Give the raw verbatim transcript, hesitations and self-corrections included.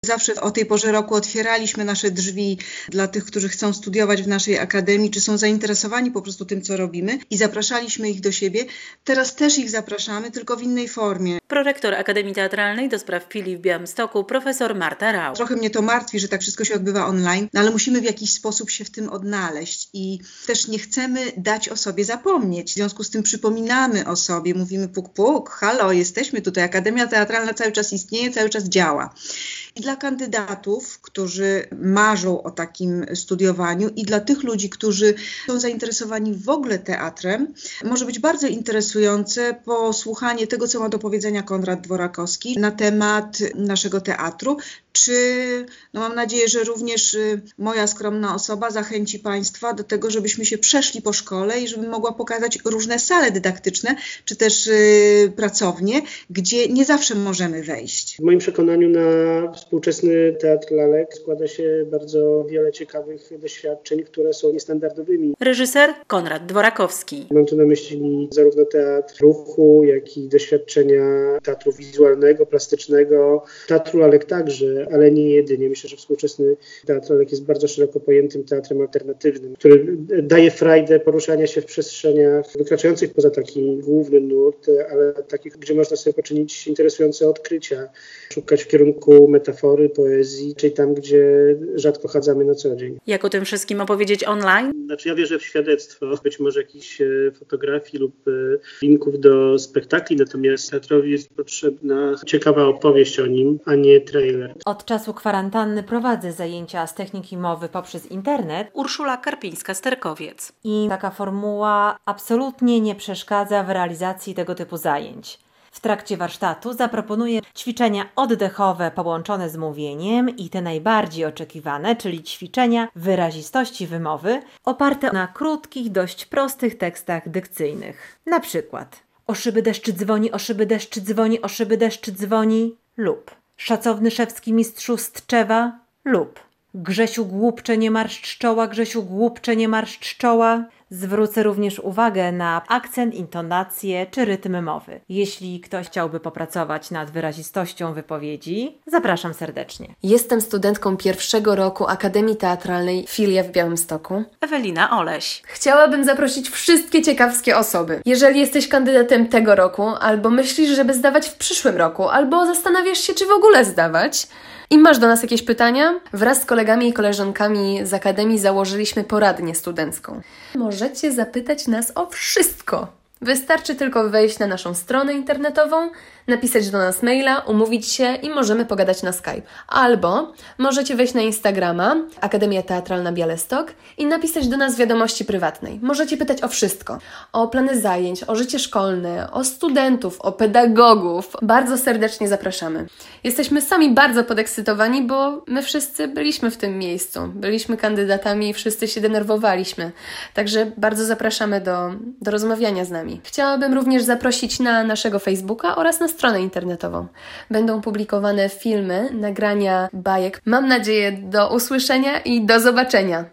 Zawsze o tej porze roku otwieraliśmy nasze drzwi dla tych, którzy chcą studiować w naszej akademii, czy są zainteresowani po prostu tym, co robimy, i zapraszaliśmy ich do siebie. Teraz też ich zapraszamy, tylko w innej formie. Prorektor Akademii Teatralnej do spraw filii w Białymstoku, profesor Marta Rau. Trochę mnie to martwi, że tak wszystko się odbywa online, no ale musimy w jakiś sposób się w tym odnaleźć i też nie chcemy dać o sobie zapomnieć. W związku z tym przypominamy o sobie, mówimy puk puk, halo, jesteśmy tutaj, Akademia Teatralna cały czas istnieje, cały czas działa. I dla kandydatów, którzy marzą o takim studiowaniu, i dla tych ludzi, którzy są zainteresowani w ogóle teatrem, może być bardzo interesujące posłuchanie tego, co ma do powiedzenia Konrad Dworakowski na temat naszego teatru. Czy, no mam nadzieję, że również moja skromna osoba zachęci Państwa do tego, żebyśmy się przeszli po szkole i żebym mogła pokazać różne sale dydaktyczne, czy też y, pracownie, gdzie nie zawsze możemy wejść. W moim przekonaniu na współczesny teatr lalek składa się bardzo wiele ciekawych doświadczeń, które są niestandardowymi. Reżyser Konrad Dworakowski. Mam tu na myśli zarówno teatr ruchu, jak i doświadczenia teatru wizualnego, plastycznego, teatru lalek także, ale nie jedynie. Myślę, że współczesny teatr lalek jest bardzo szeroko pojętym teatrem alternatywnym, który daje frajdę poruszania się w przestrzeniach wykraczających poza taki główny nurt, ale takich, gdzie można sobie poczynić interesujące odkrycia, szukać w kierunku metafory, poezji, czyli tam, gdzie rzadko chadzamy na co dzień. Jak o tym wszystkim opowiedzieć online? Znaczy ja wierzę w świadectwo, być może jakichś fotografii lub linków do spektakli, natomiast teatrowi jest potrzebna ciekawa opowieść o nim, a nie trailer. Od czasu kwarantanny prowadzę zajęcia z techniki mowy poprzez internet. Urszula Karpińska-Sterkowiec. I taka formuła absolutnie nie przeszkadza w realizacji tego typu zajęć. W trakcie warsztatu zaproponuję ćwiczenia oddechowe połączone z mówieniem i te najbardziej oczekiwane, czyli ćwiczenia wyrazistości wymowy, oparte na krótkich, dość prostych tekstach dykcyjnych. Na przykład: o szyby deszczy dzwoni, o szyby deszczy dzwoni, o szyby deszczy dzwoni, lub szacowny szewski mistrzu z Tczewa, lub Grzesiu głupcze nie marszcz czoła, Grzesiu głupcze nie marszcz czoła. Zwrócę również uwagę na akcent, intonację czy rytm mowy. Jeśli ktoś chciałby popracować nad wyrazistością wypowiedzi, zapraszam serdecznie. Jestem studentką pierwszego roku Akademii Teatralnej Filia w Białymstoku. Ewelina Oleś. Chciałabym zaprosić wszystkie ciekawskie osoby. Jeżeli jesteś kandydatem tego roku, albo myślisz, żeby zdawać w przyszłym roku, albo zastanawiasz się, czy w ogóle zdawać, i masz do nas jakieś pytania? Wraz z kolegami i koleżankami z Akademii założyliśmy poradnię studencką. Możecie zapytać nas o wszystko. Wystarczy tylko wejść na naszą stronę internetową, napisać do nas maila, umówić się i możemy pogadać na Skype. Albo możecie wejść na Instagrama Akademia Teatralna Białystok i napisać do nas wiadomości prywatnej. Możecie pytać o wszystko. O plany zajęć, o życie szkolne, o studentów, o pedagogów. Bardzo serdecznie zapraszamy. Jesteśmy sami bardzo podekscytowani, bo my wszyscy byliśmy w tym miejscu. Byliśmy kandydatami i wszyscy się denerwowaliśmy. Także bardzo zapraszamy do, do rozmawiania z nami. Chciałabym również zaprosić na naszego Facebooka oraz na stronę internetową. Będą publikowane filmy, nagrania bajek. Mam nadzieję, do usłyszenia i do zobaczenia.